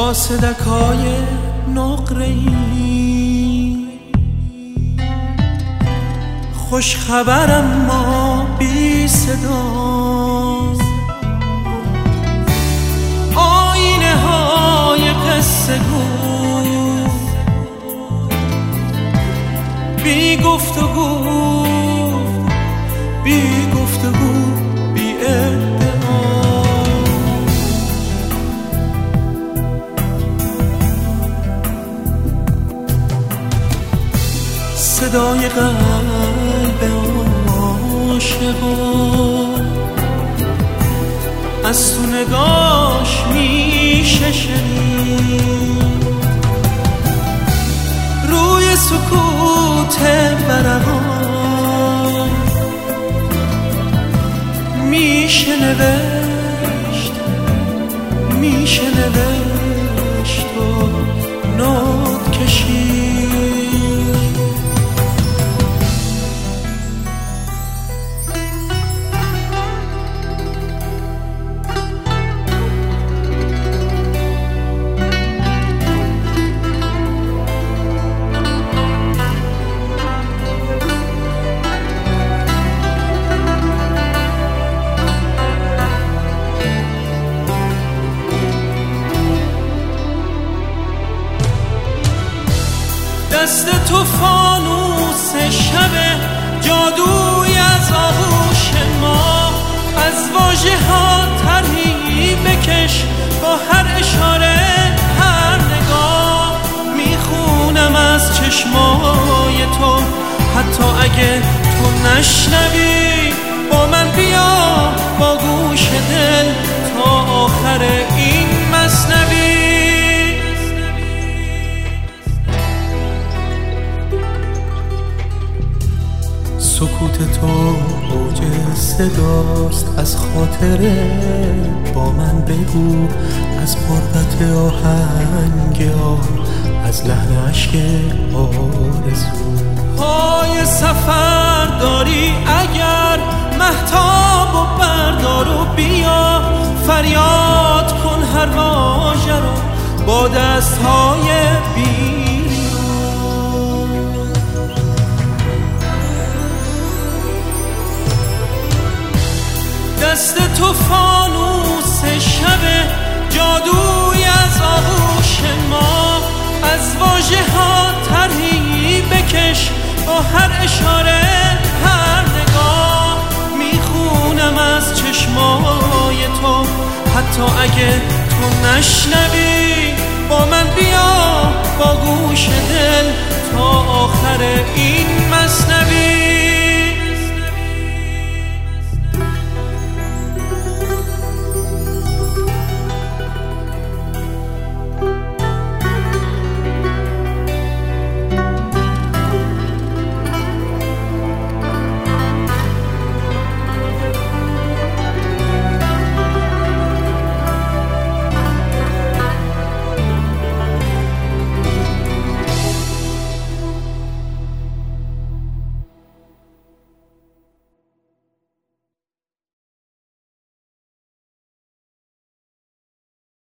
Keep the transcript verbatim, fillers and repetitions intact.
با صدکای نقره‌ای، خوش خبرم ما بی صداست. آینه های قصه گو، بی گفتگو، بی گفتگو، بی ادعا. صدای قلب عاشقا از تو نگاش میشه شنید، روی سکوت ورقا میشه نوشت، میشه نوشت و نوت کشید. دست تو فانوس شبه، جادوی از آغوش ما، از واژه ها طرحی بکش، با هر اشاره هر نگاه میخونم از چشمای تو. حتی اگه تو نشنوی با من بیا، با گوش دل تا آخر این مثنوی. سکوت تو اوج صداست، از خاطره با من بگو، از غربت آهنگ آه، از لحن عشق آرزو. پای سفر داری اگر مهتاب و بردار و بیا، فریاد کن هر واژه رو با دستهای بی. دست تو فانوس شبه، جادوی از آغوش ما، از واژه ها طرحی بکش، با هر اشاره هر نگاه میخونم از چشمای تو. حتی اگه تو نشنوی با من بیا، با گوش دل تا آخر این مثنوی.